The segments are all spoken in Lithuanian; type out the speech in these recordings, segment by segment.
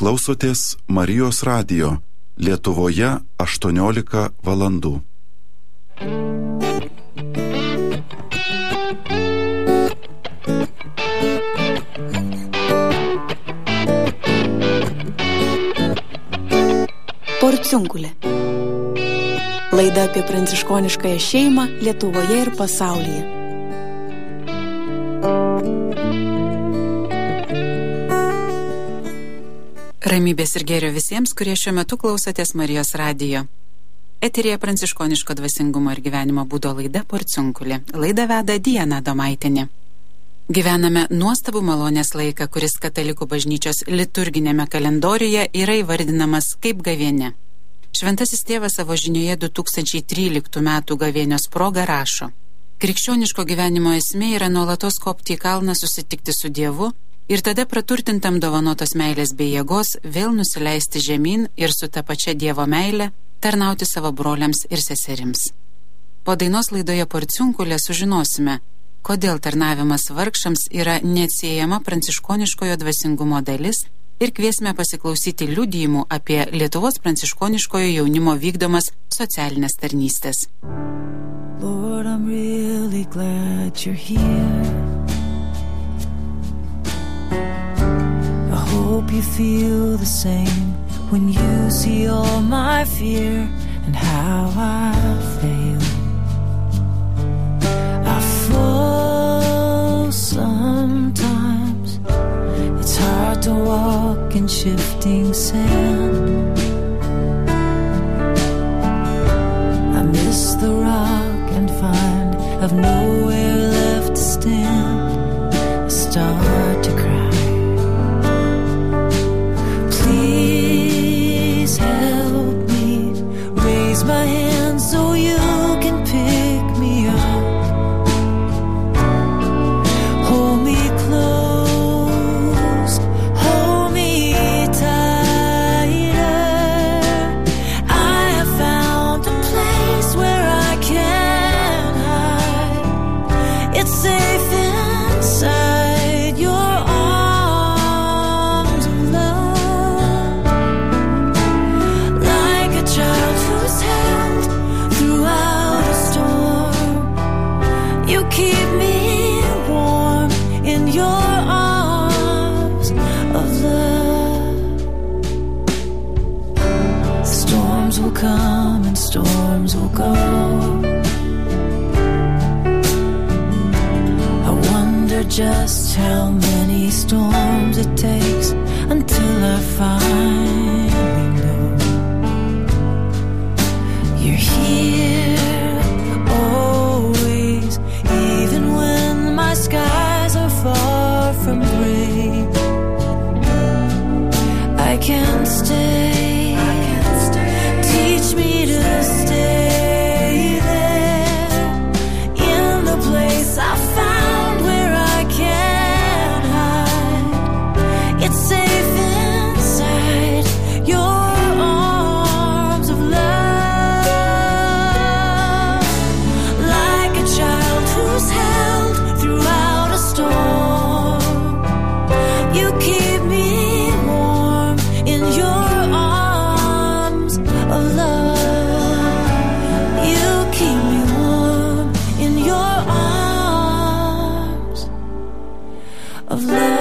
klausotės Marijos radijo, Lietuvoje 18 valandų. Porciunkulė. Laida apie pranciškoniškąją šeimą Lietuvoje ir pasaulyje. Ramybės ir gėrio visiems, kurie šiuo metu klausotės Marijos radijo. Eteryje pranciškoniško dvasingumo ir gyvenimo būdo laida Porciunkulė. Laidą veda Diana Adomaitienė. Gyvename nuostabų malonės laiką, kuris katalikų bažnyčios liturginėme kalendoriuje yra įvardinamas kaip gavėnia. Šventasis tėvas savo žinioje 2013 metų gavėnios proga rašo: krikščioniško gyvenimo esmė yra nuolatos kopti į kalną, susitikti su Dievu ir tada praturtintam dovanotos meilės bei jėgos vėl nusileisti žemyn ir su ta pačia Dievo meile tarnauti savo broliams ir seserims. Po dainos laidoje Porciunkulė sužinosime, kodėl tarnavimas vargšams yra neatsiejama pranciškoniškojo dvasingumo dalis ir kviesime pasiklausyti liudijimų apie Lietuvos pranciškoniškojo jaunimo vykdomas socialinės tarnystės. Lord, I'm really glad you're here. I hope you feel the same when you see all my fear and how I fail. I fall sometimes. It's hard to walk in shifting sand. I miss the rock and find I've nowhere left to stand. I start to cry. Please help me raise my hand so you can pick me up. Hold me close, hold me tighter. I have found a place where I can hide. It's safe inside your arms of love. Like a child who's held throughout a storm, you keep me warm in your arms of love. Storms will come and storms will go. I wonder just how many storms it takes until I finally know you're here always, even when my skies are far from gray. I can stay. Teach me to stay there in the place I found where I can hide. It's safe inside your arms of love. Like a child who's held throughout a storm, you keep me warm in your arms of love. You keep me warm in your arms of love.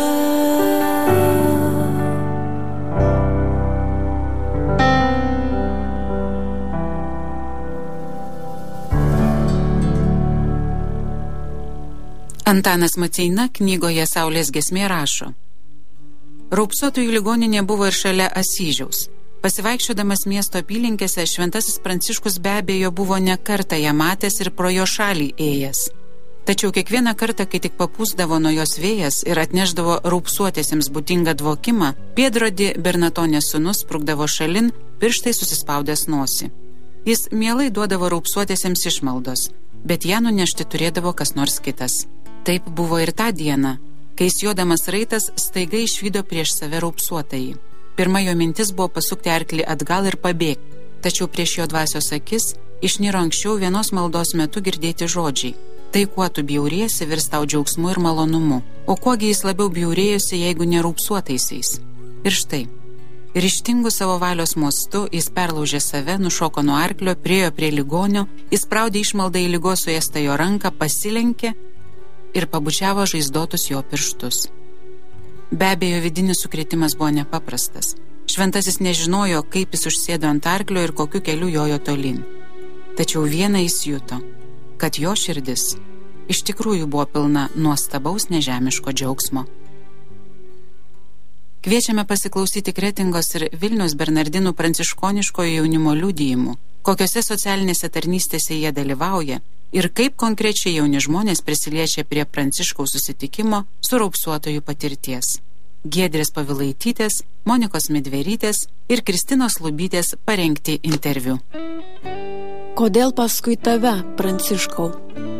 Antanas Maceina knygoje Saulės giesmė rašo: Raupsuotųjų ligoninė buvo ir šalia Asyžiaus. Pasivaikščiodamas miesto apylinkėse, šventasis Pranciškus be abejo buvo ne kartą ją matęs ir pro jo šalį ėjęs. Tačiau kiekvieną kartą, kai tik papūsdavo nuo jos vėjas ir atnešdavo raupsuotėsiams būdingą dvokimą, Piedrodi Bernatonės sūnus sprukdavo šalin, pirštai susispaudęs nosį. Jis mielai duodavo raupsuotėsiams išmaldos, bet ją nunešti turėdavo kas nors kitas. Taip buvo ir tą dieną, kai jodamas raitas staiga išvydo prieš save raupsuotąjį. Pirma jo mintis buvo pasukti arklį atgal ir pabėgti, tačiau prieš jo dvasios akis išniro anksčiau vienos maldos metu girdėti žodžiai: tai kuo tu bjauriesi virs tau džiaugsmu ir malonumu. O kuogi jis labiau bjaurėjosi, jeigu ne raupsuotaisiais? Ir štai, ryžtingu savo valios mostu jis perlaužė save, nušoko nuo arklio, priėjo prie ligonio, įspraudė išmaldą į ligos suėstą jo ranką, pasilenkė ir pabučiavo žaizdotus jo pirštus. Be abejo, vidinis sukrėtimas buvo nepaprastas. Šventasis nežinojo, kaip jis užsėdo ant arklio ir kokiu keliu jojo tolyn. Tačiau vieną jis juto, kad jo širdis iš tikrųjų buvo pilna nuostabaus nežemiško džiaugsmo. Kviečiame pasiklausyti Kretingos ir Vilniaus Bernardinų pranciškoniškojo jaunimo liudijimų, kokiose socialinėse tarnystėse jie dalyvauja ir kaip konkrečiai jauni žmonės prisiliečia prie Pranciškaus susitikimo su raupsuotojų patirties. Giedrės Pavilaitytės, Monikos Midverytės ir Kristinos Lubytės parengti interviu. Kodėl paskui tave, Pranciškau?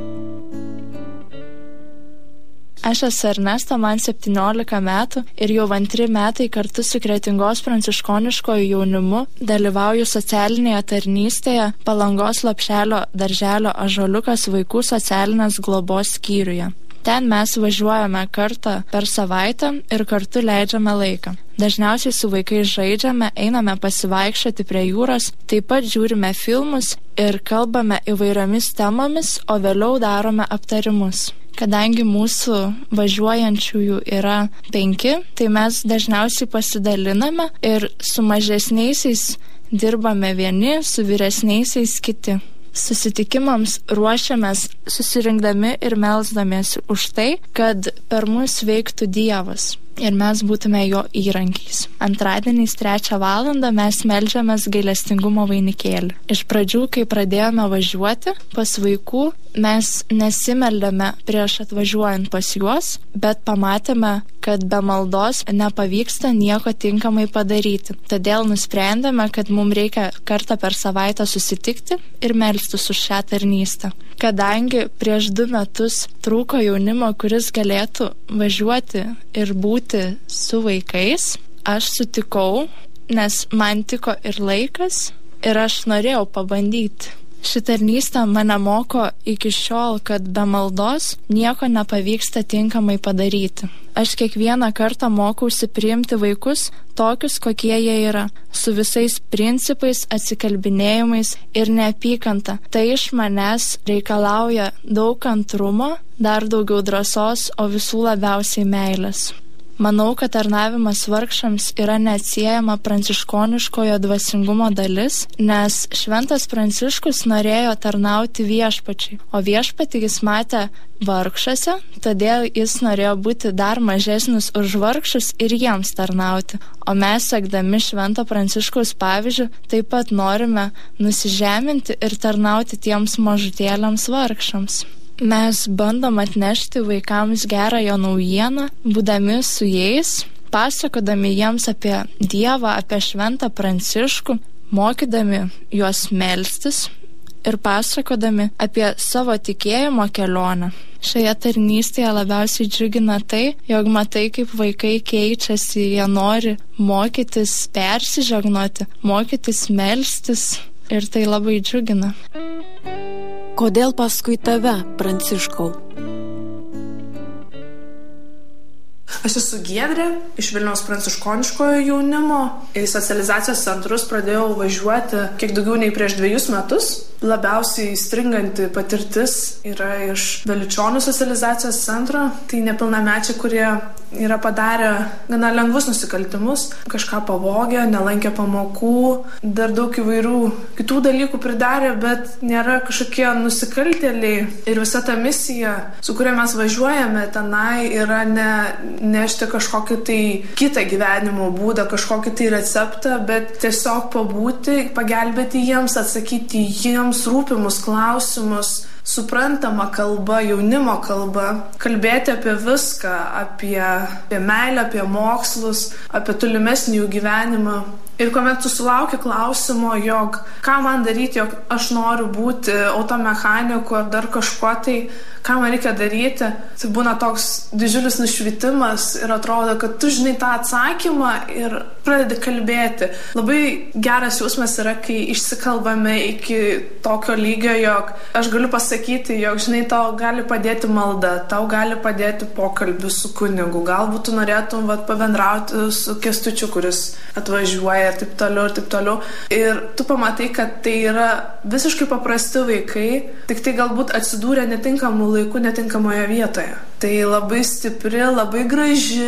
Aš esu Ernesta, man 17 metų ir jau 2 metai kartu su Kretingos pranciškoniškoju jaunimu dalyvauju socialinėje tarnystėje Palangos Lopšelio darželio Ąžuoliukas vaikų socialinės globos skyriuje. Ten mes važiuojame kartą per savaitę ir kartu leidžiame laiką. Dažniausiai su vaikais žaidžiame, einame pasivaikščioti prie jūros, taip pat žiūrime filmus ir kalbame įvairiomis temomis, o vėliau darome aptarimus. Kadangi mūsų važiuojančiųjų yra 5, tai mes dažniausiai pasidaliname ir su mažesniaisiais dirbame vieni, su vyresniaisiais kiti. Susitikimams ruošiamės susirinkdami ir melsdamiesi už tai, kad per mus veiktų Dievas ir mes būtume jo įrankiais. Antradieniais 3 valandą mes meldžiamės gailestingumo vainikėlį. Iš pradžių, kai pradėjome važiuoti pas vaikų, mes nesimeldėme prieš atvažiuojant pas juos, bet pamatėme, kad be maldos nepavyksta nieko tinkamai padaryti. Todėl nusprendėme, kad mums reikia kartą per savaitę susitikti ir melstis už šią tarnystę. Kadangi prieš 2 metus trūko jaunimo, kuris galėtų važiuoti ir būti su vaikais, aš sutikau, nes man tiko ir laikas ir aš norėjau pabandyti. Ši tarnystė mane moko iki šiol, kad be maldos nieko nepavyksta tinkamai padaryti. Aš kiekvieną kartą mokausi priimti vaikus tokius, kokie jie yra, su visais principais, atsikalbinėjimais ir neapykanta. Tai iš manęs reikalauja daug kantrumo, dar daugiau drąsos, o visų labiausiai meilės. Manau, kad tarnavimas vargšams yra neatsiejama pranciškoniškojo dvasingumo dalis, nes šventas Pranciškus norėjo tarnauti viešpačiai, o viešpatį jis matė vargšuose, todėl jis norėjo būti dar mažesnis už vargšus ir jiems tarnauti. O mes, sekdami švento Pranciškaus pavyzdžiu, taip pat norime nusižeminti ir tarnauti tiems mažutėliams vargšams. Mes bandom atnešti vaikams gerąją naujieną, būdami su jais, pasakodami jiems apie Dievą, apie šventą Pranciškų, mokydami juos melstis ir pasakodami apie savo tikėjimo kelionę. Šioje tarnystėje labiausiai džiugina tai, jog matai, kaip vaikai keičiasi, jie nori mokytis persižegnoti, mokytis melstis ir tai labai džiugina. Kodėl paskui tave, Pranciškau? Aš esu Giedrė, iš Vilniaus pranciškoniškojo jaunimo. Į socializacijos centrus pradėjau važiuoti kiek daugiau nei prieš 2 metus. Labiausiai stringanti patirtis yra iš Veličionų socializacijos centro. Tai nepilnamečiai, kurie yra padarę gana lengvus nusikaltimus, kažką pavogė, nelankė pamokų, dar daug įvairių kitų dalykų pridarė, bet nėra kažkokie nusikaltėliai. Ir visa ta misija, su kuria mes važiuojame tenai, yra nešti kažkokį tai kitą gyvenimo būdą, kažkokį tai receptą, bet tiesiog pabūti, pagelbėti jiems, atsakyti jiems rūpimus klausimus, suprantama kalba, jaunimo kalba, kalbėti apie viską, apie meilę, apie mokslus, apie tolimesnį jų gyvenimą. Ir kuomet tu sulauki klausimo, jog ką man daryti, jog aš noriu būti automechaniku ar dar kažkuo, tai ką man reikia daryti, tai būna toks didžiulis nušvitimas ir atrodo, kad tu žinai tą atsakymą ir pradedi kalbėti. Labai geras jausmas yra, kai išsikalbame iki tokio lygio, jog aš galiu pasakyti, jog žinai, tau gali padėti malda, tau gali padėti pokalbis su kunigu, galbūt tu norėtum pabendrauti su Kęstučiu, kuris atvažiuoja ir taip toliau ir taip toliau. Ir tu pamatai, kad tai yra visiškai paprasti vaikai, tik tai galbūt atsidūrė netinkamų laiku, netinkamoje vietoje. Tai labai stipri, labai graži,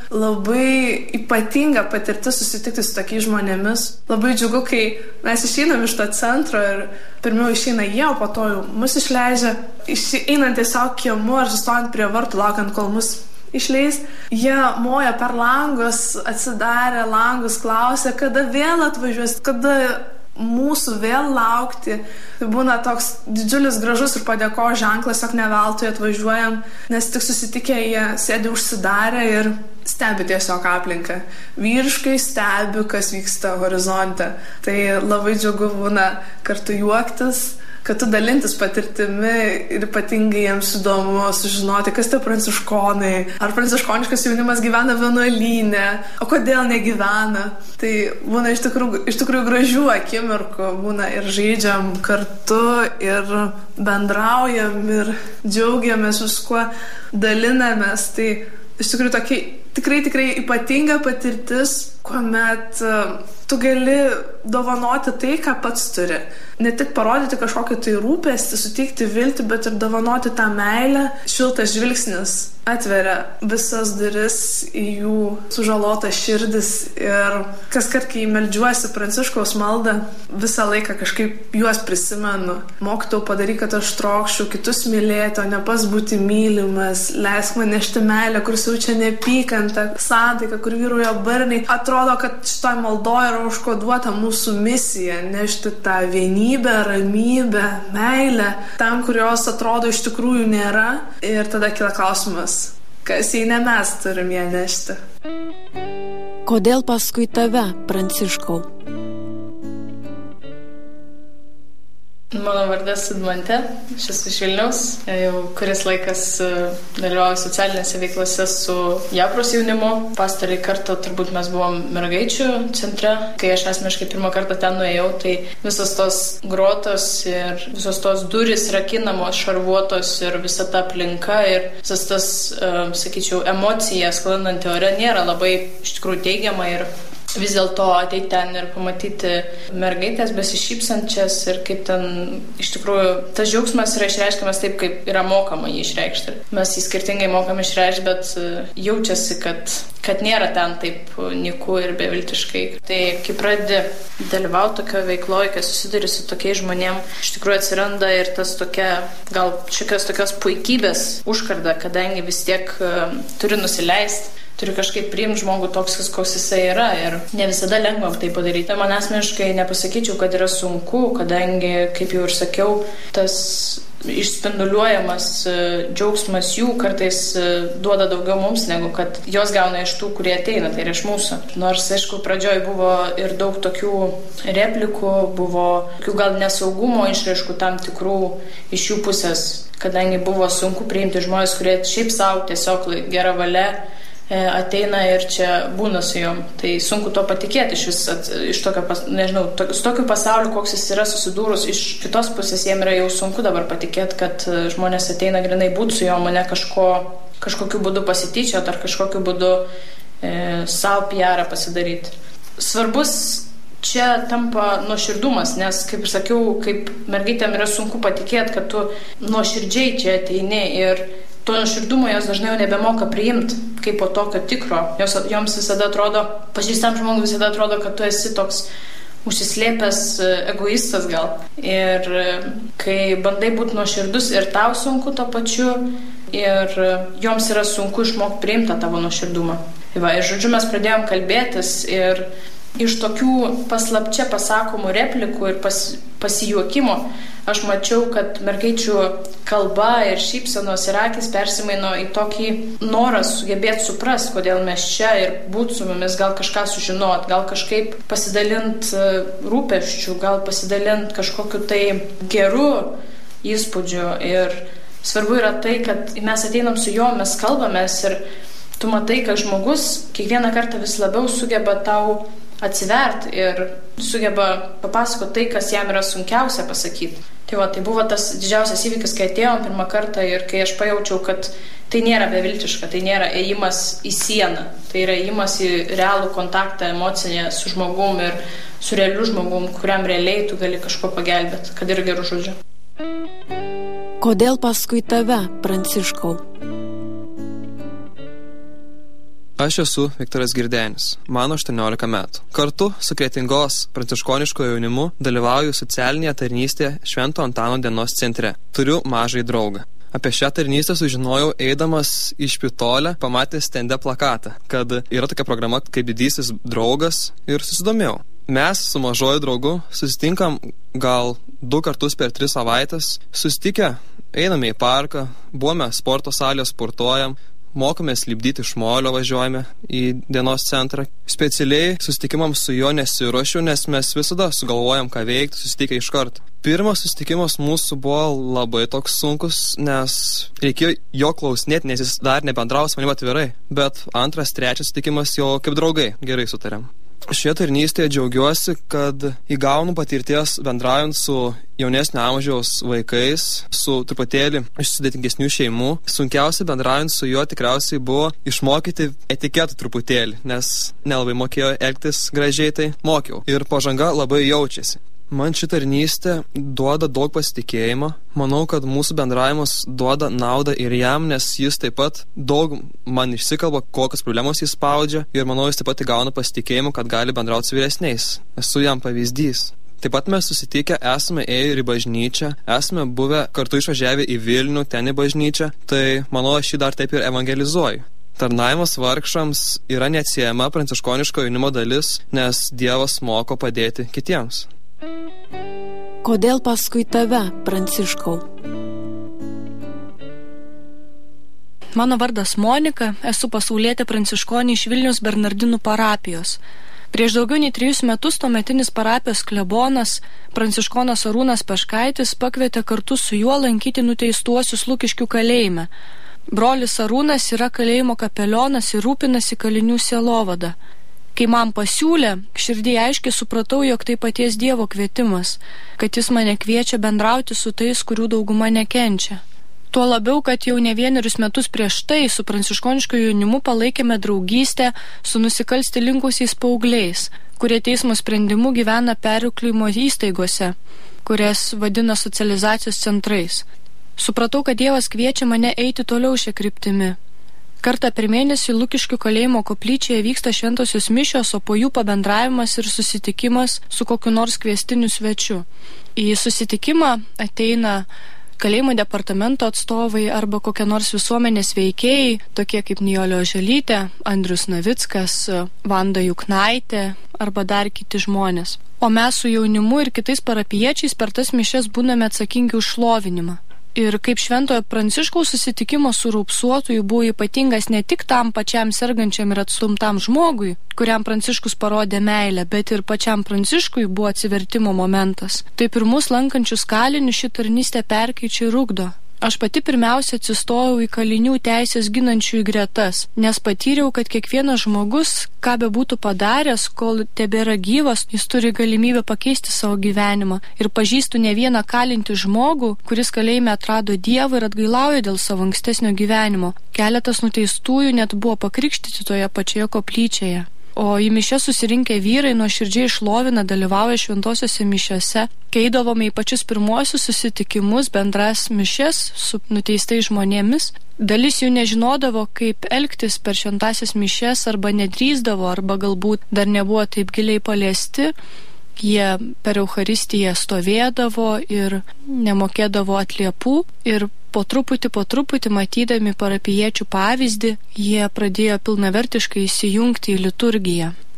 labai ypatinga patirtis susitikti su tokiais žmonėmis. Labai džiugu, kai mes išeinam iš to centro ir pirmiau išeina jie, o po to jau mus išleidžia. Einant tiesiog kiemu ar sustojant prie vartų, laukiant, kol mus išleis, jie moja per langus, atsidarė langus, klausė, kada vėl atvažiuos, kada mūsų vėl laukti. Tai būna toks didžiulis gražus ir padėko ženklas, jog ne veltui atvažiuojam, nes tik susitikę jie sėdi užsidarę ir stebi tiesiog aplinką. Vyriškai stebi, kas vyksta horizonte. Tai labai džiugu būna kartu juoktis, kad tu dalintis patirtimi ir ypatingai jiems įdomu sužinoti, kas tai pranciškonai, ar pranciškoniškas jaunimas gyvena vienuolyne, o kodėl negyvena. Tai būna iš tikrųjų gražių akimirkų, būna ir žaidžiam kartu, ir bendraujam, ir džiaugiamės viskuo, dalinamės. Tai iš tikrųjų tokia tikrai ypatinga patirtis, kuomet tu gali dovanoti tai, ką pats turi. Ne tik parodyti kažkokį tai rūpestį, suteikti viltį, bet ir dovanoti tą meilę. Šiltas žvilgsnis atveria visas duris į jų sužalotas širdis. Ir kaskart, kai meldžiuosi Pranciškaus maldą, visą laiką kažkaip juos prisimenu. Mokytojau, padaryk, kad aš trokščiau kitus mylėti, o ne pas būti mylimas. Leisk man nešti meilę, kur siaučia neapykanta, santaika, kur vyrauja barniai. Atrodo, kad šitoj maldoje yra užkoduota mūsų misija - nešti tą vienybę, ramybę, meilę tam, kurios atrodo iš tikrųjų nėra. Ir tada kyla klausimas, kas jei ne mes turim ją nešti. Kodėl paskui tave, Pranciškau? Mano vardas Sidmantė, aš esu iš Vilniaus, jau kuris laikas dalyvauju socialinėse veiklose su Japros jaunimu. Pastarąjį kartą turbūt mes buvom mergaičių centre, kai aš asmeniškai pirmą kartą ten nuėjau, tai visos tos grotos ir visos tos durys rakinamos, šarvuotos ir visa ta aplinka ir visas tas, sakyčiau, emocija sklandanti ore nėra labai iš tikrųjų teigiama ir vis dėlto ateiti ten ir pamatyti mergaitės besišypsančias ir kaip ten iš tikrųjų tas džiaugsmas yra išreiškiamas taip, kaip yra mokama jį išreikšti. Mes jį skirtingai mokam išreikšti, bet jaučiasi, kad nėra ten taip nyku ir beviltiškai. Tai kai pradedi dalyvauti tokio veikloje, kai susiduri su tokiais žmonėm, iš tikrųjų atsiranda ir tas tokia, gal šiokios tokios puikybės užkarda, kadangi vis tiek turi nusileisti. Turiu kažkaip priimti žmogų toks, koks jisai yra ir ne visada lengva tai padaryti. Man asmeniškai nepasakyčiau, kad yra sunku, kadangi, kaip jau ir sakiau, tas išspinduliuojamas džiaugsmas jų kartais duoda daugiau mums, negu kad jos gauna iš tų, kurie ateina, tai yra iš mūsų. Nors, aišku, pradžioj buvo ir daug tokių replikų, buvo tokių gal nesaugumo išraiškų tam tikrų iš jų pusės, kadangi buvo sunku priimti žmonės, kurie šiaip savo tiesiog gera valia ateina ir čia būna su jom. Tai sunku to patikėti iš tokio, nežinau, su tokiu pasauliu, koks jis yra susidūrus. Iš kitos pusės jiem yra jau sunku dabar patikėti, kad žmonės ateina grinai būti su jom, o ne kažkokiu būdu pasityčiot ar kažkokiu būdu savo PR pasidaryti. Svarbus čia tampa nuoširdumas, nes, kaip ir sakiau, kaip mergaitėm yra sunku patikėti, kad tu nuoširdžiai čia ateini ir to nuoširdumo jos dažnai jau nebemoka priimti kaip po tokio tikro. Joms visada atrodo, pažįstam žmogui visada atrodo, kad tu esi toks užsislėpęs egoistas gal. Ir kai bandai būti nuoširdus ir tau sunku to pačiu, ir joms yra sunku išmokti priimti tą tavo nuoširdumą. Ir žodžiu, mes pradėjom kalbėtis ir iš tokių paslapčia pasakomų replikų ir pasijuokimo, aš mačiau, kad mergaičių kalba ir šypsenos ir akis persimaino į tokį norą sugebėti suprasti, kodėl mes čia ir būt su mumis, gal kažką sužinot, gal kažkaip pasidalint rūpesčių, gal pasidalint kažkokiu tai geru įspūdžiu. Ir svarbu yra tai, kad mes ateinam su juo, mes kalbamės ir tu matai, kad žmogus kiekvieną kartą vis labiau sugeba tau atsiverti ir sugeba papasakoti tai, kas jam yra sunkiausia pasakyti. Tai buvo tas didžiausias įvykis, kai atėjom pirmą kartą ir kai aš pajaučiau, kad tai nėra beviltiška, tai nėra ėjimas į sieną, tai yra ėjimas į realų kontaktą emocinę su žmogum ir su realiu žmogum, kuriam realiai tu gali kažko pagelbėti, kad ir gerų žodžių. Kodėl paskui tave, Pranciškau? Aš esu Viktoras Girdenis, man 18 metų. Kartu su Kretingos pranciškoniškojo jaunimu dalyvauju socialinėje tarnystėje Švento Antano dienos centre. Turiu mažai draugą. Apie šią tarnystę sužinojau eidamas į Špitolę, pamatęs stende plakatą, kad yra tokia programa kaip Didysis draugas ir susidomėjau. Mes su mažoju draugu susitinkam gal 2 kartus per 3 savaitės. Susitikę, einame į parką, buvome sporto salėje, sportuojam, mokomės lipdyti iš molio, važiuojame į dienos centrą. Specialiai susitikimams su juo nesiruošiu, nes mes visada sugalvojam, ką veikti, susitikę iš karto. Pirmas susitikimas mūsų buvo labai toks sunkus, nes reikėjo jo klausinėti, nes jis dar nebendravo su manimi atvirai. Bet 2, 3 susitikimas jau kaip draugai gerai sutarėm. Šioje tarnystėje džiaugiuosi, kad įgaunu patirties bendraujant su jaunesnio amžiaus vaikais, su truputėlį iš sudėtingesnių šeimų. Sunkiausia bendraujant su juo tikriausiai buvo išmokyti etiketų truputėlį, nes nelabai mokėjo elgtis gražiai, tai mokiau. Ir pažanga labai jaučiasi. Man ši tarnystė duoda daug pasitikėjimo. Manau, kad mūsų bendravimas duoda naudą ir jam, nes jis taip pat daug man išsikalba, kokios problemos jis spaudžia. Ir manau, jis taip pat įgauna pasitikėjimą, kad gali bendrauti su vyresniais. Esu jam pavyzdys. Taip pat mes susitikę esame ėję ir į bažnyčią, esame buvę kartu išvažiavę į Vilnių, ten į bažnyčią. Tai manau, aš jį dar taip ir evangelizuoju. Tarnavimas vargšams yra neatsiejama pranciškoniško jaunimo dalis, nes Dievas moko padėti kitiems. Kodėl paskui tave, Pranciškau? Mano vardas Monika, esu pasaulietė pranciškonė iš Vilniaus Bernardinų parapijos. Prieš daugiau nei 3 metus tuometinis parapijos klebonas, pranciškonas Arūnas Peškaitis, pakvietė kartu su juo lankyti nuteistuosius Lukiškių kalėjime. Brolis Arūnas yra kalėjimo kapelionas ir rūpinasi kalinių sielovada. Kai man pasiūlė, širdį aiškiai supratau, jog tai paties Dievo kvietimas, kad jis mane kviečia bendrauti su tais, kurių dauguma nekenčia. Tuo labiau, kad jau ne 1 metus prieš tai su pranciškonišku jaunimu palaikėme draugystę su nusikalsti linkusiais paaugliais, kurie teismo sprendimu gyvena perauklėjimo įstaigose, kurias vadina socializacijos centrais. Supratau, kad Dievas kviečia mane eiti toliau šią kryptimi. Kartą per mėnesį Lukiškių kalėjimo koplyčioje vyksta šventosios mišios, o po jų pabendravimas ir susitikimas su kokiu nors kviestiniu svečiu. Į susitikimą ateina kalėjimo departamento atstovai arba kokie nors visuomenės veikėjai, tokie kaip Nijolė Oželytė, Andrius Navickas, Vanda Juknaitė arba dar kiti žmonės. O mes su jaunimu ir kitais parapiečiais per tas mišias būname atsakingi už šlovinimą. Ir kaip Šventojo Pranciškaus susitikimas su raupsuotoju buvo ypatingas ne tik tam pačiam sergančiam ir atstumtam žmogui, kuriam Pranciškus parodė meilę, bet ir pačiam Pranciškui buvo atsivertimo momentas. Taip ir mus lankančius kalinius ši tarnystė perkeičia ir ugdo. Aš pati pirmiausia atsistojau į kalinių teisės ginančiųjų gretas, nes patyriau, kad kiekvienas žmogus, ką be būtų padaręs, kol tebėra gyvas, jis turi galimybę pakeisti savo gyvenimą. Ir pažįstu ne vieną kalintį žmogų, kuris kalėjime atrado Dievą ir atgailauja dėl savo ankstesnio gyvenimo. Keletas nuteistųjų net buvo pakrikštyti toje pačioje koplyčioje. O į mišias susirinkę vyrai nuoširdžiai šlovina, dalyvauja šventosiose mišiose. Kai eidavome į pačius pirmuosius susitikimus, bendras mišias su nuteistais žmonėmis, dalis jų nežinodavo, kaip elgtis per šventąsias mišias, arba nedrįsdavo, arba galbūt dar nebuvo taip giliai paliesti. Jie per Eucharistiją stovėdavo ir nemokėdavo atliepų ir po truputį matydami parapijiečių pavyzdį, jie pradėjo pilnavertiškai įsijungti į liturgiją.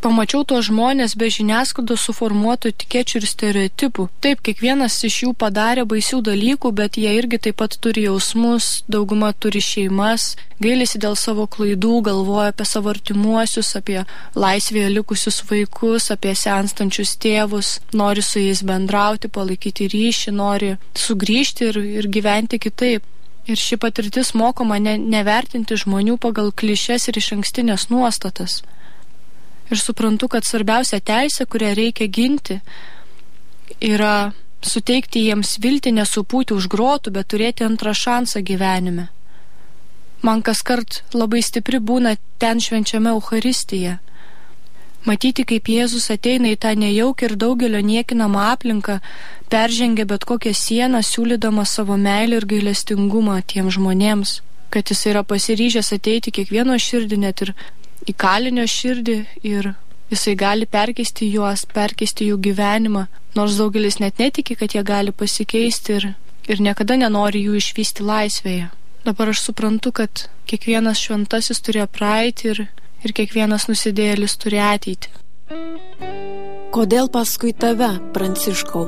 Pamačiau tuos žmonės be žiniasklaidos suformuotų etikečių ir stereotipų. Taip, kiekvienas iš jų padarė baisių dalykų, bet jie irgi taip pat turi jausmus, dauguma turi šeimas, gailisi dėl savo klaidų, galvoja apie savo artimuosius, apie laisvėje likusius vaikus, apie senstančius tėvus, nori su jais bendrauti, palaikyti ryšį, nori sugrįžti ir gyventi kitaip. Ir ši patirtis moko mane nevertinti žmonių pagal klišes ir išankstinės nuostatas. Ir suprantu, kad svarbiausia teisė, kurią reikia ginti, yra suteikti jiems viltį nesupūti už grotų, bet turėti antrą šansą gyvenime. Man kaskart labai stipri būna ten švenčiame Eucharistija. Matyti, kaip Jėzus ateina į tą nejaukią ir daugelio niekinamą aplinką, peržengia bet kokią sieną, siūlydamas savo meilę ir gailestingumą tiem žmonėms, kad jis yra pasiryžęs ateiti kiekvieno širdį, net ir į kalinio širdį, ir jisai gali perkeisti juos, perkeisti jų gyvenimą, nors daugelis net netiki, kad jie gali pasikeisti ir niekada nenori jų išvysti laisvėje. Dabar aš suprantu, kad kiekvienas šventasis turėjo praeitį ir kiekvienas nusidėjėlis turi ateitį. Kodėl paskui tave, Pranciškau?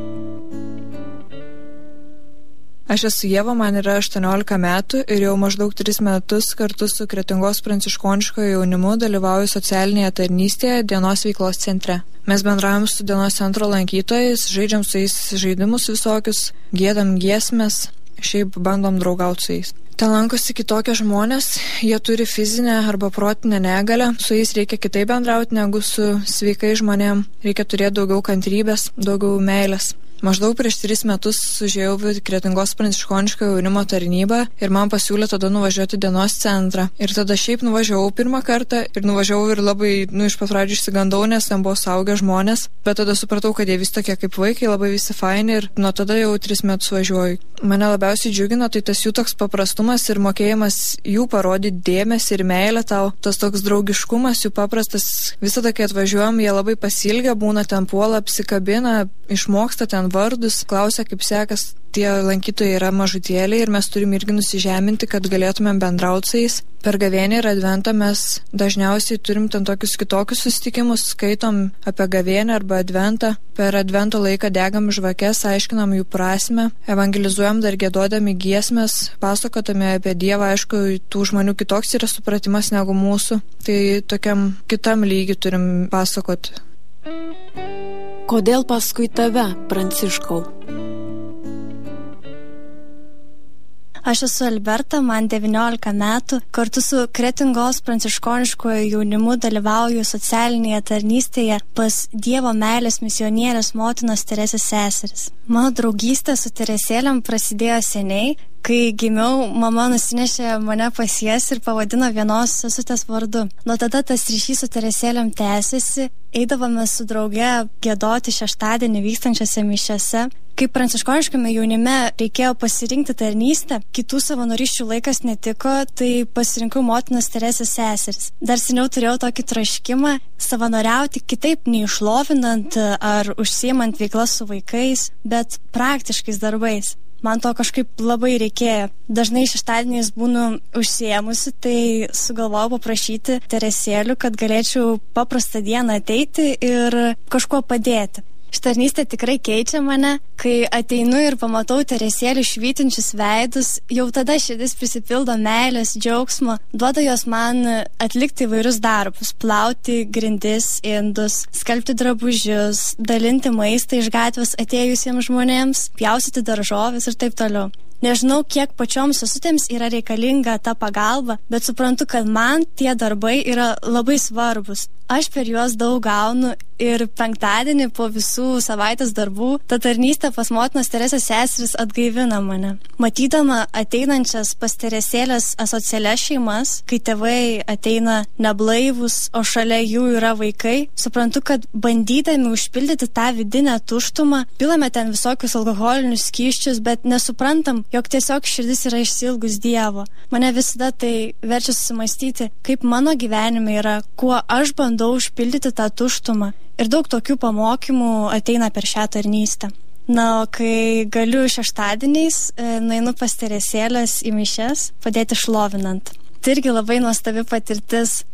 Aš esu Ieva, man yra 18 metų ir jau maždaug 3 metus kartu su Kretingos pranciškoniškojo jaunimu dalyvauju socialinėje tarnystėje dienos veiklos centre. Mes bendraujam su dienos centro lankytojais, žaidžiam su jais žaidimus visokius, giedam giesmes, šiaip bandom draugauti su jais. Ten lankosi kitokie žmonės, jie turi fizinę arba protinę negalią, su jais reikia kitaip bendrauti negu su sveikai žmonėm, reikia turėti daugiau kantrybės, daugiau meilės. Maždaug prieš 3 metus užėjau į Kretingos pranciškoniškojo jaunimo tarnybą ir man pasiūlė tada nuvažiuoti dienos centrą. Ir tada šiaip nuvažiavau pirmą kartą ir nuvažiavau ir labai, iš pat pradžių išsigandau, nes ten buvo suaugę žmonės, bet tada supratau, kad jie vis tokie kaip vaikai, labai visi faini ir nuo tada jau 3 metus važiuoju. Mane labiausiai džiugino tai tas jų toks paprastumas ir mokėjimas jų parodyti dėmesį ir meilę tau, tas toks draugiškumas, jų paprastas. Visada, kai atvažiuojam, jie labai pasilgia, būna ten puola, apsikabina, išmoksta ten vardus, klausia, kaip sekas. Tie lankytojai yra mažutėliai ir mes turim irgi nusižeminti, kad galėtumėm bendrauti su jais. Per gavėnį ir adventą mes dažniausiai turim ten tokius kitokius susitikimus, skaitom apie gavėnį arba adventą. Per advento laiką degam žvakes, aiškinam jų prasmę, evangelizuojam dar giedodami giesmes, pasakotami apie Dievą. Aišku, tų žmonių kitoks yra supratimas negu mūsų, tai tokiam kitam lygiui turim pasakoti. Kodėl paskui tave, Pranciškau? Aš esu Alberta, man 19 metų. Kartu su Kretingos pranciškoniškojo jaunimu dalyvauju socialinėje tarnystėje pas Dievo meilės misionierės motinos Teresės seseris. Mano draugystė su Teresėlėm prasidėjo seniai. Kai gimiau, mama nusinešė mane pas jas ir pavadino vienos sesutės vardu. Nuo tada tas ryšys su Teresėlėm tęsiasi, eidavome su drauge giedoti šeštadienį vykstančiose mišiose. Kai pranciškoniškame jaunime reikėjo pasirinkti tarnystę, kitų savanorysčių laikas netiko, tai pasirinkau motinos Teresės seseris. Dar seniau turėjau tokį troškimą savanoriauti kitaip nei šlovinant ar užsiimant veiklas su vaikais, bet praktiškais darbais. Man to kažkaip labai reikėjo. Dažnai šeštadieniais būnu užsiėmusi, tai sugalvojau paprašyti Teresėlių, kad galėčiau paprastą dieną ateiti ir kažkuo padėti. Štarnystė tikrai keičia mane, kai ateinu ir pamatau Teresėlių švytinčius veidus, jau tada širdis prisipildo meilės, džiaugsmo, duoda jos man atlikti įvairius darbus, plauti grindis, indus, skalbti drabužius, dalinti maistą iš gatvės atėjusiems žmonėms, pjaustyti daržoves ir taip toliau. Nežinau, kiek pačioms sesutėms yra reikalinga ta pagalba, bet suprantu, kad man tie darbai yra labai svarbus. Aš per juos daug gaunu ir penktadienį po visų savaitės darbų ta tarnystė pas motinos Teresės seseris atgaivina mane. Matydama ateinančias pas Teresėlės asocialias šeimas, kai tėvai ateina neblaivus, o šalia jų yra vaikai, suprantu, kad bandydami užpildyti tą vidinę tuštumą, pilame ten visokius alkoholinius skysčius, bet nesuprantam, jog tiesiog širdis yra išsilgus Dievo. Mane visada tai verčia susimastyti, kaip mano gyvenime yra, kuo aš bandau užpildyti tą tuštumą. Ir daug tokių pamokymų ateina per šią tarnystę. Na, o kai galiu šeštadieniais, nueinu pas Teresėlės į mišias, padėti šlovinant. Tai irgi labai nuostabi patirtis.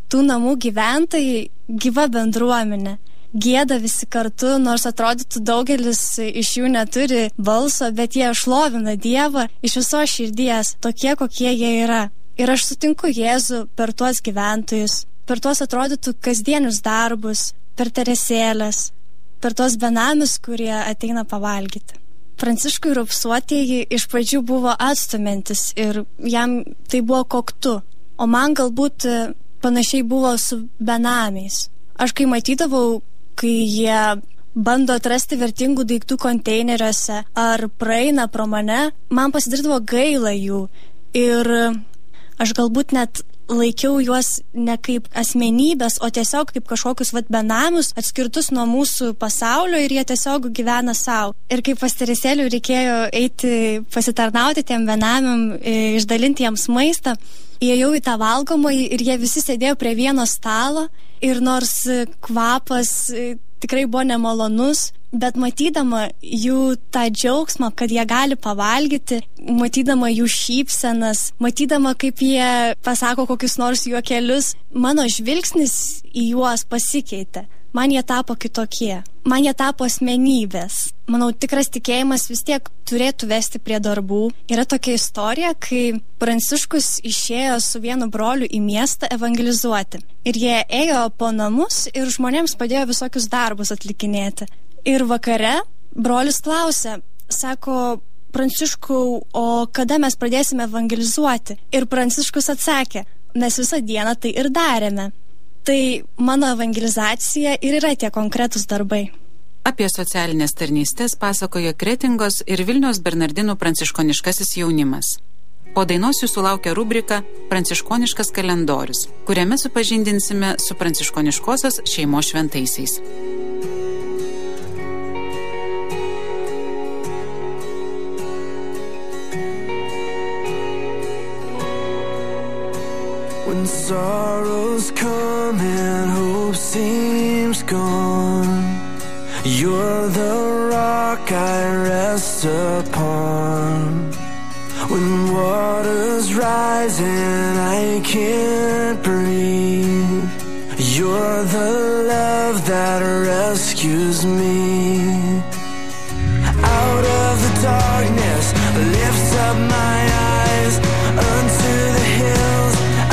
tų namų gyventojai gyva bendruomenė. Gieda visi kartu, nors atrodytų daugelis iš jų neturi balso, bet jie šlovina Dievą iš visos širdies, tokie, kokie jie yra. Ir aš sutinku Jėzų per tuos gyventojus, per tuos atrodytų kasdienius darbus, per teresėlės, per tuos benamius, kurie ateina pavalgyti. Pranciškui raupsuotieji iš pradžių buvo atstumiantis ir jam tai buvo koktu, o man galbūt panašiai buvo su benamiais. Aš kai matydavau, kai jie bando atrasti vertingų daiktų konteineriuose ar praeina pro mane, man pasidarydavo gaila jų ir aš galbūt net laikiau juos ne kaip asmenybės, o tiesiog kaip kažkokius benamius atskirtus nuo mūsų pasaulio ir jie tiesiog gyvena savo. Ir kaip pas teresėlių reikėjo eiti pasitarnauti tiem benamiam, išdalinti jiems maistą, įėjau į tą valgomąjį ir jie visi sėdėjo prie vieno stalo ir nors kvapas tikrai buvo nemalonus, bet matydama jų tą džiaugsmą, kad jie gali pavalgyti, matydama jų šypsenas, matydama, kaip jie pasako kokius nors juokelius, mano žvilgsnis į juos pasikeitė. Man jie tapo kitokie. Man jie tapo asmenybės. Manau, tikras tikėjimas vis tiek turėtų vesti prie darbų. Yra tokia istorija, kai Pranciškus išėjo su vienu broliu į miestą evangelizuoti. Ir jie ėjo po namus ir žmonėms padėjo visokius darbus atlikinėti. Ir vakare brolis klausė, sako, Pranciškau, o kada mes pradėsime evangelizuoti? Ir Pranciškus atsakė, mes visą dieną tai ir darėme. Tai mano evangelizacija ir yra tie konkretūs darbai. Apie socialinės tarnystės pasakojo Kretingos ir Vilniaus Bernardinų pranciškoniškasis jaunimas. Po dainos jūsų laukia rubrika Pranciškoniškas kalendorius, kuriame supažindinsime su pranciškoniškosios šeimos šventaisiais. When sorrows come and hope seems gone, you're the rock I rest upon. When waters rise and I can't breathe, you're the love that rescues me. Out of the darkness lifts up my eyes unto the hills.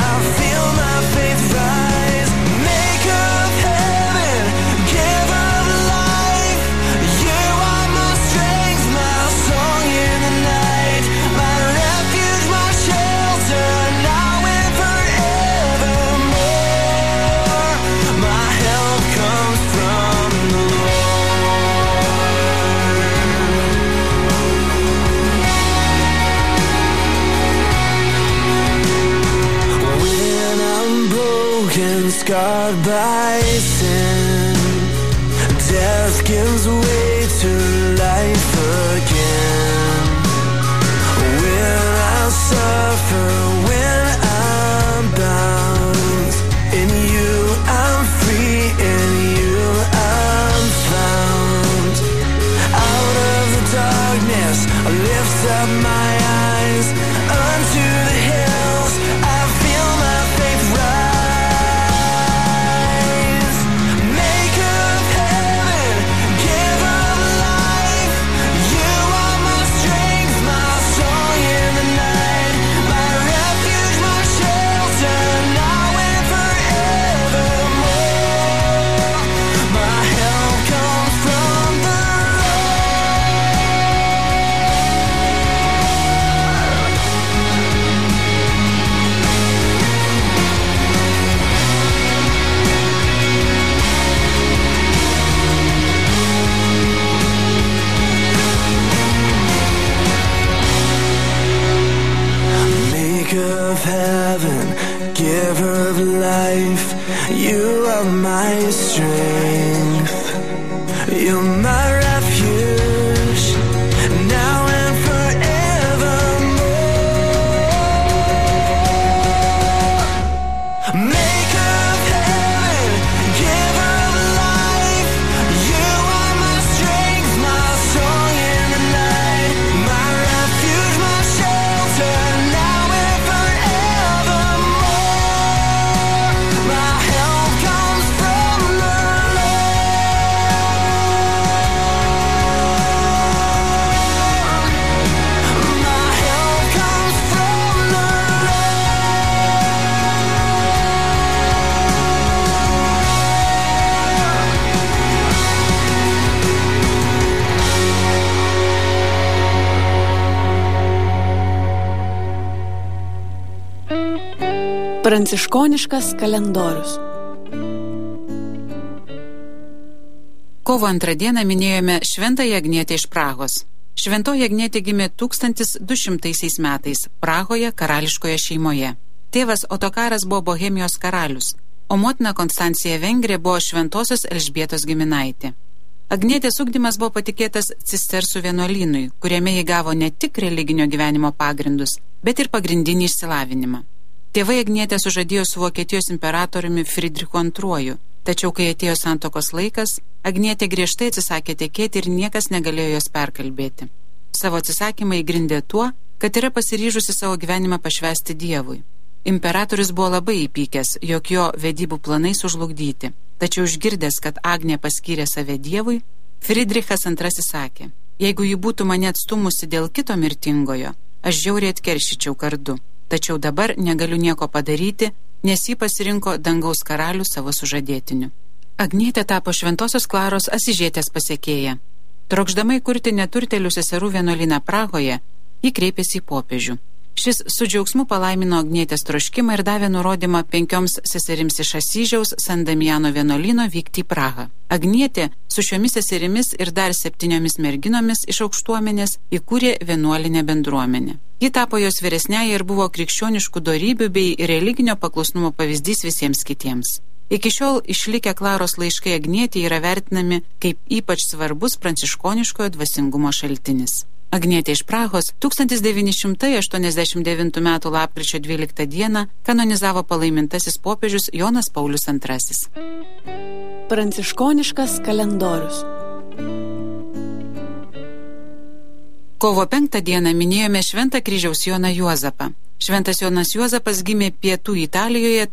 Scarred by sin, death gives way to life again. When I suffer, when I'm bound, in you I'm free, in you I'm found. Out of the darkness I lift up my eyes unto the hills. I feel my faith rise. Heaven, giver of life, you are my strength, you're my refuge, now and forevermore. Maker of heaven, giver of life, you are my strength, my song in the night, my refuge, my shelter, now and forevermore. My Pranciškoniškas kalendorius. Kovo 2 dieną minėjome Šventąją Agnietę iš Prahos. Šventoji Agnietė gimė 1200 metais Prahoje karališkoje šeimoje. Tėvas Otokaras buvo Bohemijos karalius, o motina Konstancija Vengrė buvo Šventosios Elžbietos giminaitė. Agnietės ugdymas buvo patikėtas cistersų vienuolynui, kuriame jį gavo ne tik religinio gyvenimo pagrindus, bet ir pagrindinį išsilavinimą. Tėvai Agnietę sužadėjo su Vokietijos imperatoriumi Friedrichu II, tačiau kai atėjo santuokos laikas, Agnietė griežtai atsisakė tekėti ir niekas negalėjo jos perkalbėti. Savo atsisakymą įgrindė tuo, kad yra pasiryžusi savo gyvenimą pašvęsti Dievui. Imperatorius buvo labai įpykęs, jog jo vedybų planai sužlugdyti, tačiau išgirdęs, kad Agnė paskyrė save Dievui, Friedrichas II sakė: jeigu ji būtų mane atstumusi dėl kito mirtingojo, aš žiauriai atkeršyčiau kardu, tačiau dabar negaliu nieko padaryti, nes jį pasirinko dangaus karalių savo sužadėtiniu. Agnietė tapo Šventosios Klaros Asižietės pasekėja. Trokšdama įkurti neturtėlių seserų vienuolyną Prahoje, ji kreipėsi į popiežių. Šis su džiaugsmu palaimino Agnietės troškimą ir davė nurodymą 5 seserims iš Asyžiaus San Damiano vienuolyno vykti į Prahą. Agnietė su šiomis seserimis ir dar 7 merginomis iš aukštuomenės įkūrė vienuolinę bendruomenę. Ji tapo jos vyresnėje ir buvo krikščioniškų dorybių bei religinio paklusnumo pavyzdys visiems kitiems. Iki šiol išlikę Klaros laiškai Agnietei yra vertinami kaip ypač svarbus pranciškoniškojo dvasingumo šaltinis. Agnietė iš Prahos 1989 m. lapkričio 12 d. kanonizavo palaimintasis popiežius Jonas Paulius II. Pranciškoniškas kalendorius. Kovo 5 dieną minėjome Šventą kryžiaus Joną Juozapą. Šventas Jonas Juozapas gimė pietų Italijoje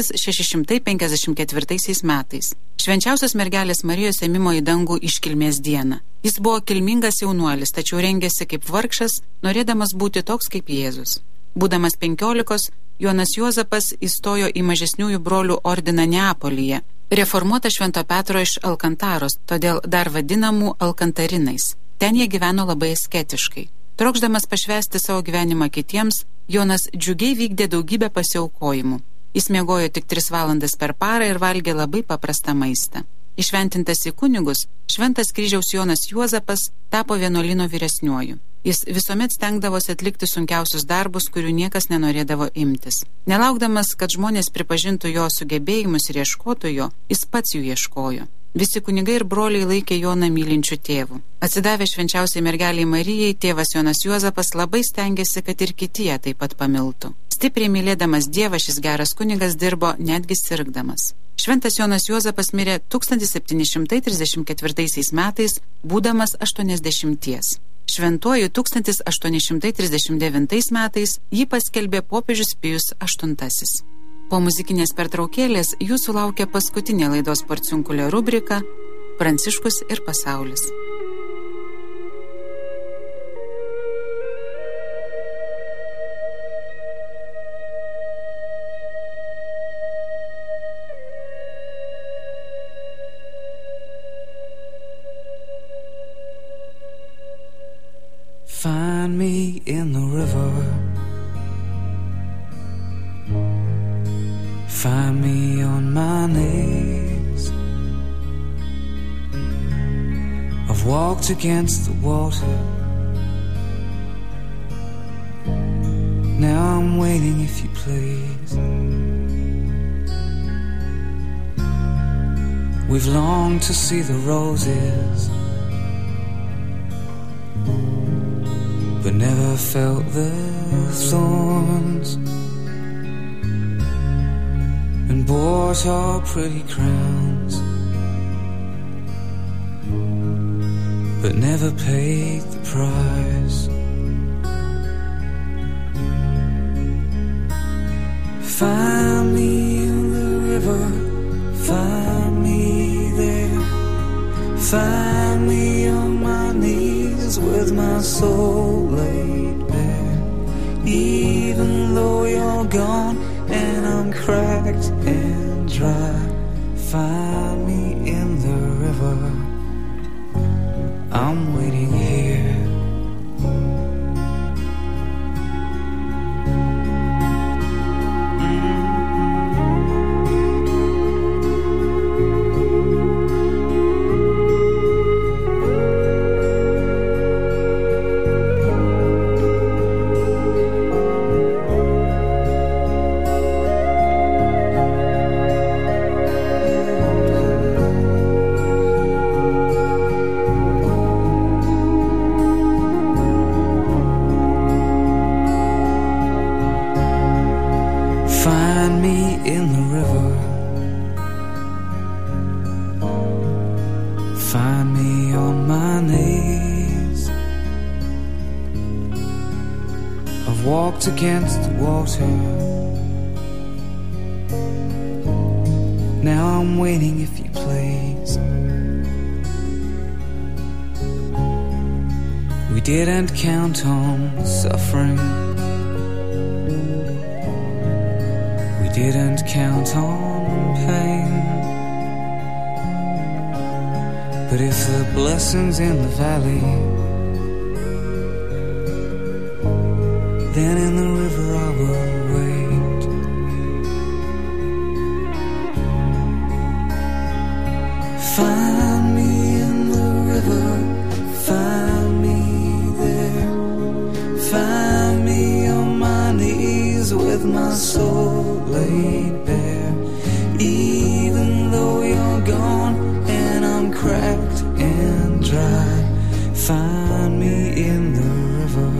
1654 metais. Švenčiausios mergelės Marijos ėmimo į dangų iškilmės dieną. Jis buvo kilmingas jaunuolis, tačiau rengėsi kaip vargšas, norėdamas būti toks kaip Jėzus. Būdamas 15, Jonas Juozapas įstojo į mažesniųjų brolių ordiną Neapolyje, reformuotą Švento Petro iš Alkantaros, todėl dar vadinamų alkantarinais. Ten jie gyveno labai asketiškai. Trokšdamas pašvęsti savo gyvenimą kitiems, Jonas džiugiai vykdė daugybę pasiaukojimų. Jis miegojo tik 3 valandas per parą ir valgė labai paprastą maistą. Išventintas į kunigus, Šventas kryžiaus Jonas Juozapas tapo vienuolyno vyresniuoju. Jis visuomet stengdavosi atlikti sunkiausius darbus, kurių niekas nenorėdavo imtis. Nelaukdamas, kad žmonės pripažintų jo sugebėjimus ir ieškotų jo, jis pats jų ieškojo. Visi kunigai ir broliai laikė Joną mylinčių tėvų. Atsidavę švenčiausiai mergeliai Marijai, tėvas Jonas Juozapas labai stengėsi, kad ir kiti ją taip pat pamiltų. Stipriai mylėdamas Dievą, šis geras kunigas dirbo netgi sirgdamas. Šventas Jonas Juozapas mirė 1734 metais, būdamas 80. Šventuoju 1839 metais jį paskelbė popiežius Pijus VIII. Po muzikinės pertraukėlės jūsų laukia paskutinė laidos Porciunkulė rubrika Pranciškus ir pasaulis. Find me in the river, find me on my knees. I've walked against the water, now I'm waiting if you please. We've longed to see the roses, but never felt the thorns, and bought our pretty crowns, but never paid the price. Find me in the river, find me there, find me on my knees with my soul laid bare. Even though you're gone and I'm cracked and dry, find me in the river, I'm waiting here. Find me in the river. Find me on my knees. I've walked against the water. Now I'm waiting, if you please. We didn't count on suffering. We didn't count on pain. But if the blessing's in the valley, then in the river I will wait. Find me in the river, find me there. Find me on my knees with my soul laid bare. Even though you're gone and I'm cracked and dry, find me in the river.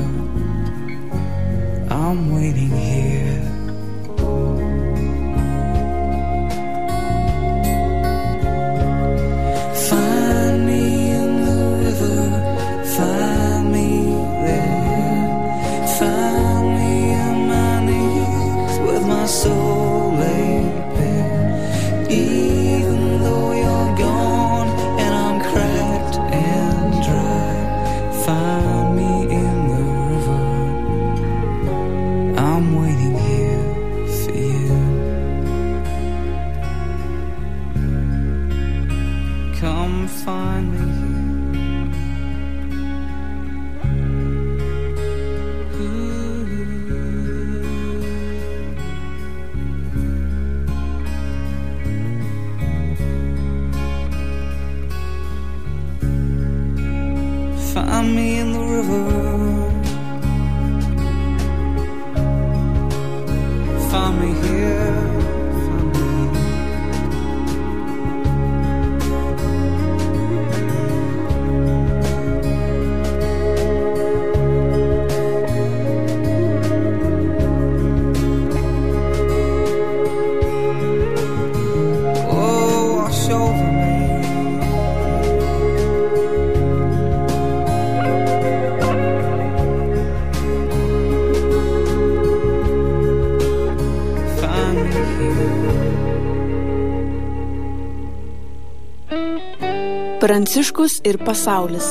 I'm waiting here. Find me in the river, find me there. Find me on my knees with my soul laid bare. Even though you're gone and I'm cracked and dry, find me in the river. I'm waiting here for you. Come find me here. Find me in the river. Find me here. Find me. Oh, wash over me. Pranciškus ir pasaulis.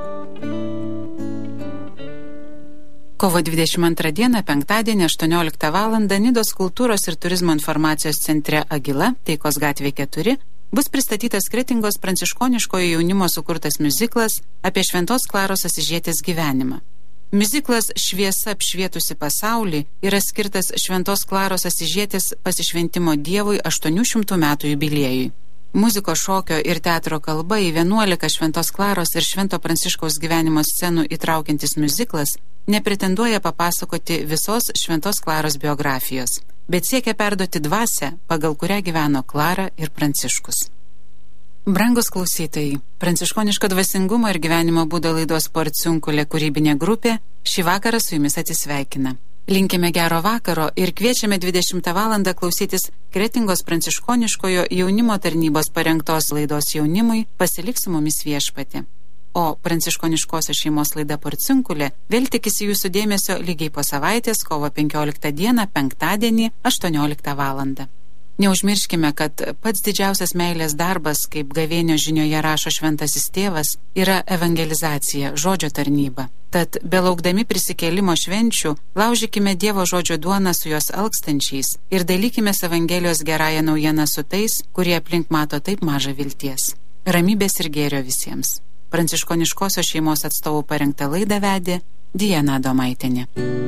Kovo 22 dieną, penktadienį, 18 val. Nidos kultūros ir turizmo informacijos centre Agila, Taikos gatvė 4, bus pristatytas Kretingos pranciškoniškojo jaunimo sukurtas miuziklas apie Šventos Klaros Asyžietės gyvenimą. Miuziklas Šviesa apšvietusi pasaulį yra skirtas Šventos Klaros Asyžietės pasišventimo Dievui 800 metų jubiliejui. Muzikos, šokio ir teatro kalba į 11 Šventos Klaros ir Švento Pranciškaus gyvenimo scenų įtraukiantis miuziklas nepretenduoja papasakoti visos Šventos Klaros biografijos, bet siekia perduoti dvasią, pagal kurią gyveno Klara ir Pranciškus. Brangus klausytojai, Pranciškoniško dvasingumo ir gyvenimo būdo laidos Porciunkulė kūrybinė grupė šį vakarą su jumis atsisveikina. Linkime gero vakaro ir kviečiame 20 val. Klausytis Kretingos pranciškoniškojo jaunimo tarnybos parengtos laidos jaunimui Pasilik su mumis viešpatį. O pranciškoniškosios šeimos laida Porciunkulė vėl tikisi jūsų dėmesio lygiai po savaitės, kovo 15 dieną, penktadienį, 18 val. Neužmirškime, kad pats didžiausias meilės darbas, kaip gavėnio žinioje rašo šventasis tėvas, yra evangelizacija, žodžio tarnyba. Tad, belaukdami prisikėlimo švenčių, laužykime Dievo žodžio duoną su jos alkstančiais ir dalykime Evangelijos gerąją naujieną su tais, kurie aplink mato taip mažą vilties. Ramybės ir gėrio visiems. Pranciškoniškosios šeimos atstovų parengtą laidą vedė Diana Adomaitienė.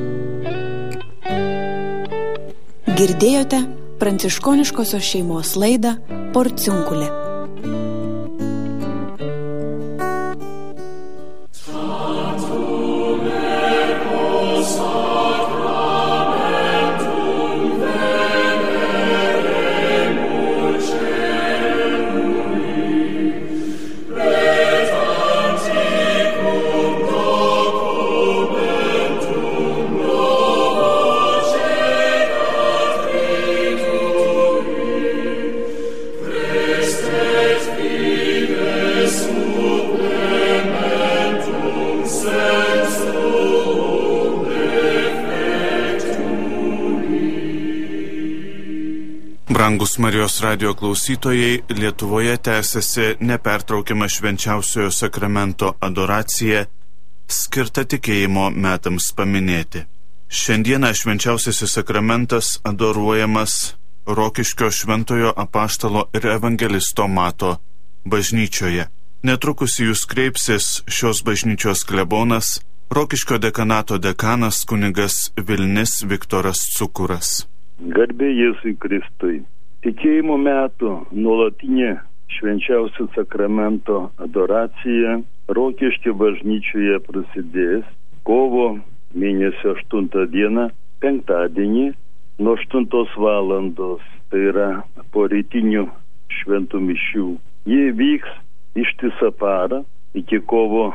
Girdėjote Pranciškoniškosios šeimos laidą Porciunkulė. Brangus Marijos radio klausytojai, Lietuvoje tęsiasi nepertraukiama švenčiausiojo sakramento adoracija, skirta tikėjimo metams paminėti. Šiandieną švenčiausiasis sakramentas adoruojamas Rokiškio šventojo apaštalo ir evangelisto Mato bažnyčioje. Netrukus jūs kreipsis šios bažnyčios klebonas, Rokiškio dekanato dekanas kunigas Vilnis Viktoras Cukuras. Garbė Jėzui Kristui. Tikėjimo metų nuolatinė švenčiausio sakramento adoracija Rokiškio bažnyčioje prasidės kovo mėnesio 8 dieną, penktadienį, nuo 8 valandos, tai yra po rytinių šventų mišių. Jie vyks ištisą parą iki kovo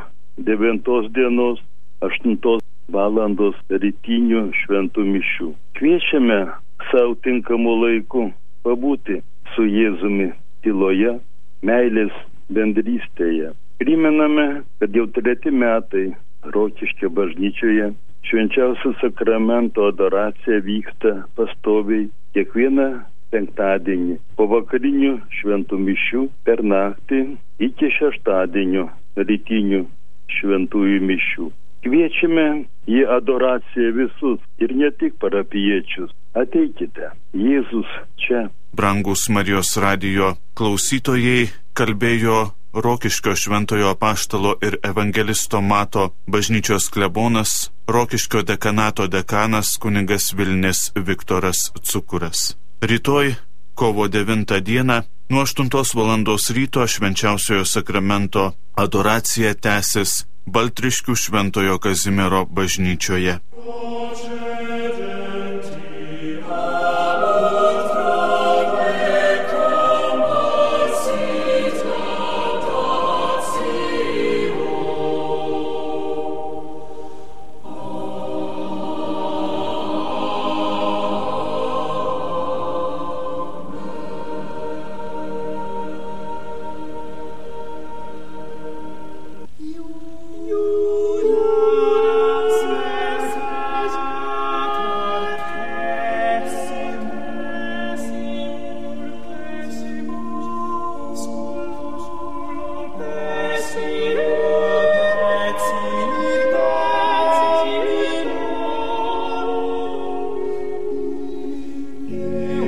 9 dienos, 8 valandos rytinių šventų mišių. Kviečiame savo tinkamu laiku pabūti su Jėzumi tyloje, meilės bendrystėje. Primename, kad jau 3 metai Rokiškio bažnyčioje švenčiausio sakramento adoracija vyksta pastoviai kiekvieną penktadienį po vakarinių šventų mišių per naktį iki šeštadienio rytinių šventųjų mišių. Kviečiame į adoraciją visus ir ne tik parapijiečius. Ateikite, Jėzus čia. Brangus Marijos radio klausytojai, kalbėjo Rokiškio šventojo apaštalo ir evangelisto Mato bažnyčios klebonas, Rokiškio dekanato dekanas kunigas Vilnis Viktoras Cukuras. Rytoj, kovo 9 dieną, nuo 8 valandos ryto švenčiausiojo sakramento adoracija tęsis Baltriškių šventojo Kazimiero bažnyčioje. Yeah.